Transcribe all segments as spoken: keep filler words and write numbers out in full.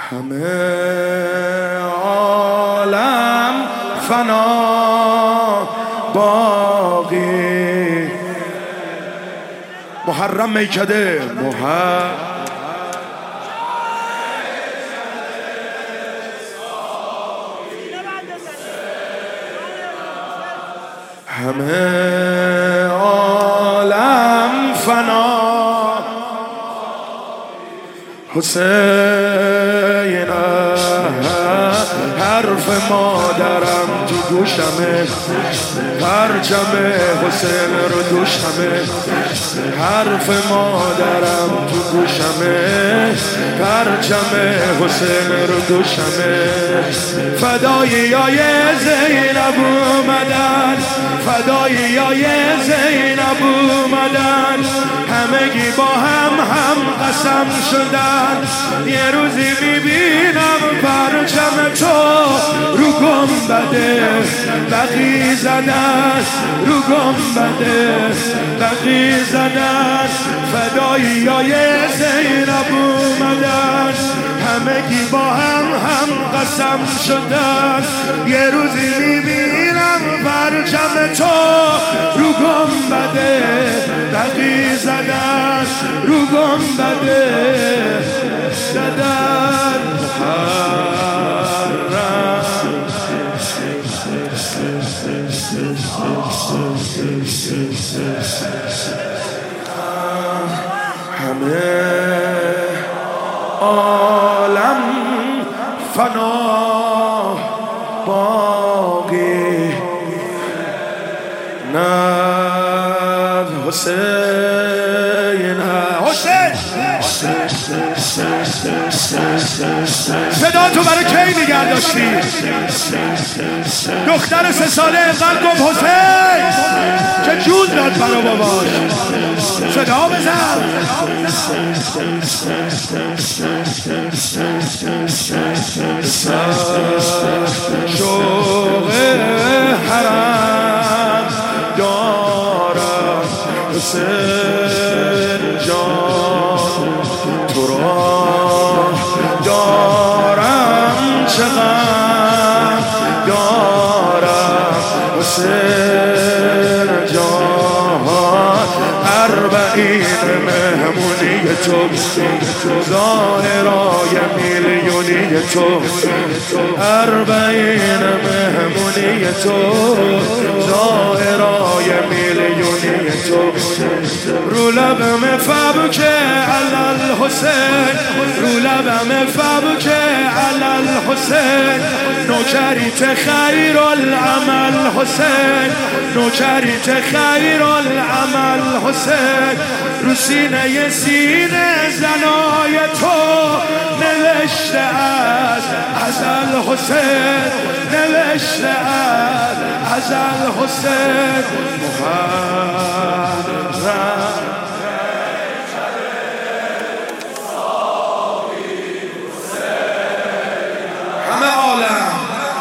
همه عالم فنا باقی. محرم میکده محرم همه عالم فنا حسین حرف مادرم تو گوشمه، پرچم حسین رو دوشمه. حرف مادرم تو گوشمه، پرچم حسین رو دوشمه. فداییای زینب اومدن، فداییای زینب اومدن، همگی با هم هم قسم شدن. یه روزی میبینم پرچم تو رو گنبده بقی زدن، رو گنبده بقی زدن. فداییای زینب اومدن، همگی با هم هم قسم شدن. یه روزی میبینم پرچم تو رو گنبده بقی زدن، رو گنبده زدن. همه عالم فنا باقی. نه حسین حسین صدا تو برای کی نگه داشتی؟ دختر سه ساله اینقدر گفت حسین که جون داد برا باباش. صدا بزن. شوق حرم دارم حسین جان، تو را دارم چقدر دارم حسین جان. اربعین مهمونی تو، ظاهرای میلیونی تو. اربعین مهمونی تو، ظاهرای میلیونی تو. رو لبم فبکه علال حسین، رو لبم فبکه علال حسین. نوکریت خیر العمل حسین، نوکریت خیر العمل حسین. رو سینه سینه زنای تو نوشته از ازل حسین، نوشته از ازل حسین. محرم همه عالم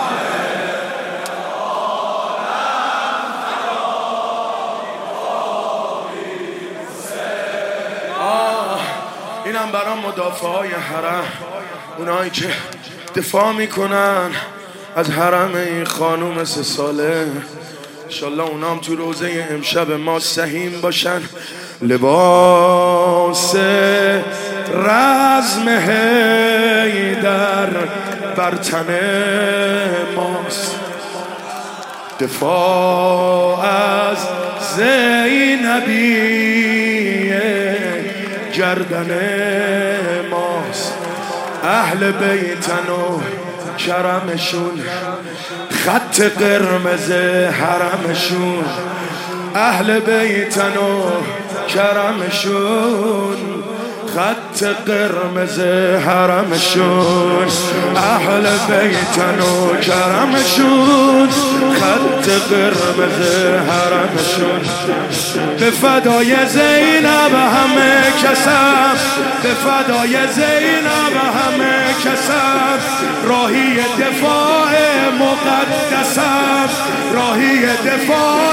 اینم برای مدافعای حرم، اونایی که دفاع میکنن از حرم این خانوم سه ساله. انشالله اونام تو روزه امشب ما سهیم باشن. لباس رزم حیدر بر تن ماست، دفاع از زینبی گردن ماست. اهل بیتن و کرمشون، خط قرمز حرمشون. اهل بیتن و کرمشون، خط قرمز حرمشون. اهل بیتن و کرمشون، خط قرمز حرمشون. به فدای زینب همه کسم، به فدای زینب همه کسم. راهی دفاع مقدسم، راهی دفاع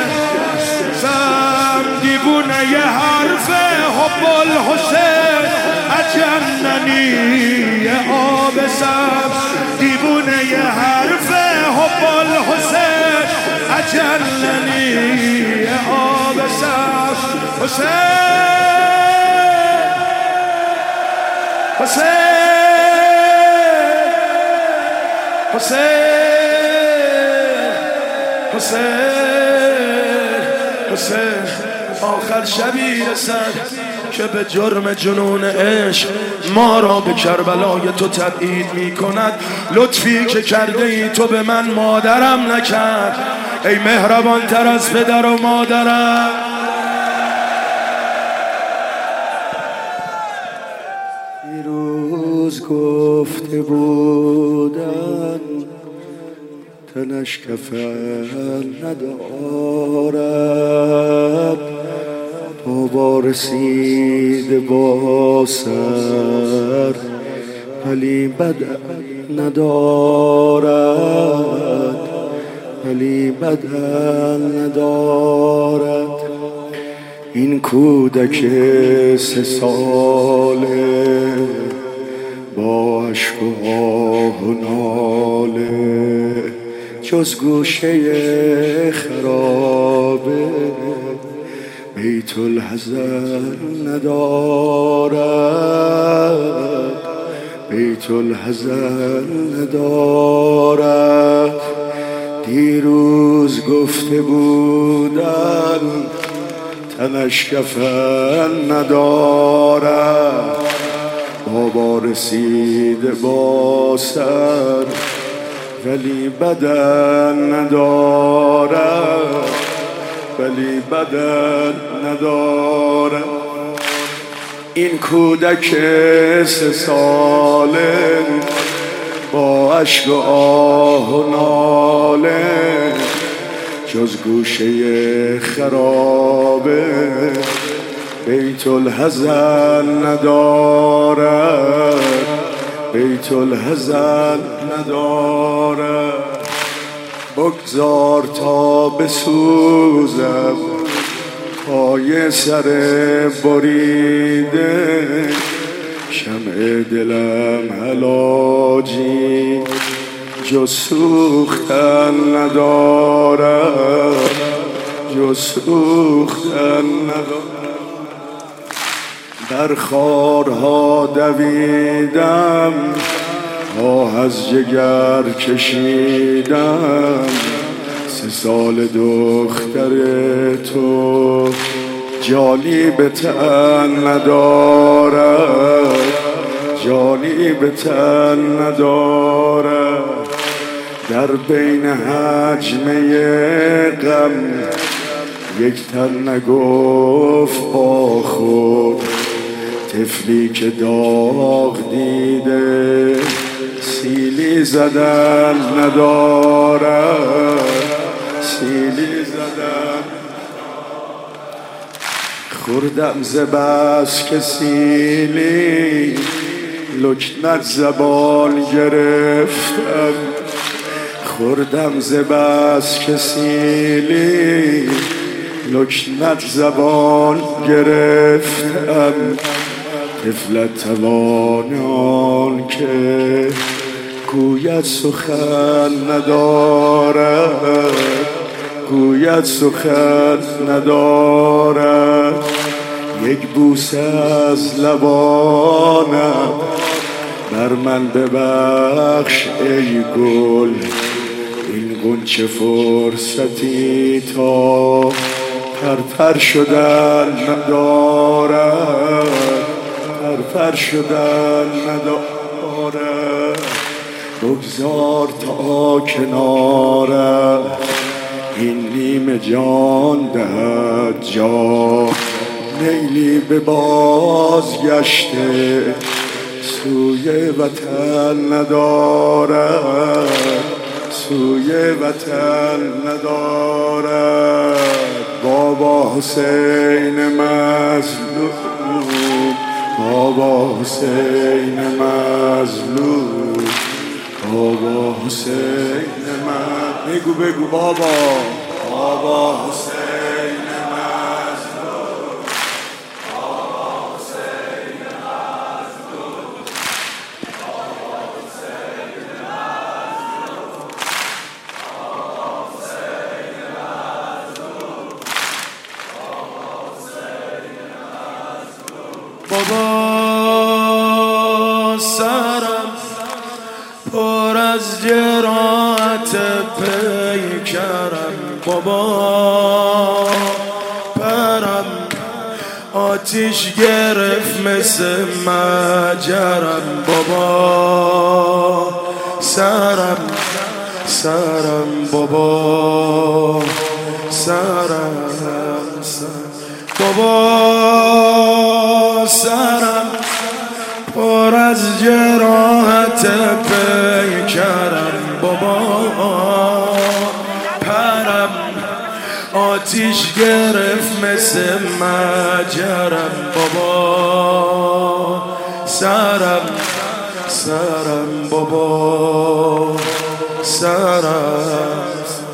سم. دیوونه ی حرف حب الحسین اجننی آب سبز دیوونه ی حرف حب الحسین اجلنی آب سبز حسین حسین حسین حسین حسین آخر شبی رسد که به جرم جنون عشق ما را به کربلای تو تبعید می کند. لطفی که کرده ای تو به من مادرم نکرد ای مهربان تر از پدر و مادرم. دیروز گفته بودن تنش کفن ندارد بابا رسید با سر ولی بدن ندارد ولی بدن ندارد. این کودک سه ساله با عشق و آه و ناله جز گوشه خرابه بیت الحزن ندارد بیت الحزن ندارد. دیروز گفته بودن تنش کفن ندارد بابا رسید با سر ولی بدن ندارد ولی بدن ندارد. این کودک سه ساله با عشق و آه و ناله جز گوشه خرابه بیت الحزن ندارد بیت الحزن ندارد. بگذار تا بسوزم پای سر بریده شمع دلم حلاجی جز سوختن ندارد جز سوختن ندارد. در خارها دویدم آه از جگر کشیدم سه سال دختر تو جانی به تن ندارد جانی به تن ندارد. در بین حجمه غم یک تن نگفت با خود طفلی که داغ دیده سیلی زدن ندارد سیلی زدن. خوردم ز بس که سیلی لکنت زبان گرفتم خوردم ز بس که سیلی لکنت زبان گرفتم. طفلت توانان که گوید سخن ندارد گوید سخن ندارد. یک بوسه از لبانم بر من ببخش ای گل این غنچه فرصتی تا پرپر شدن ندارد پرپر شدن ندارد. بگذار تا کنارم این نیمه جان دهد جا میلی به بازگشته سوی وطن ندارد سوی وطن ندارد. بابا حسین مظلوم بابا حسین مظلوم بابا حسین مظلوم بگو بگو بابا بابا حسین مظلوم بابا حسین مظلوم بابا بابا سرم پر از جراحت پیکرم بابا پرم آتیش گرفت مثل مجرم بابا سرم سرم بابا سرم بابا سرم پر از جراحت پیکرم بابا پرم آتیش گرفت مثل مجرم بابا سرم سرم بابا سرم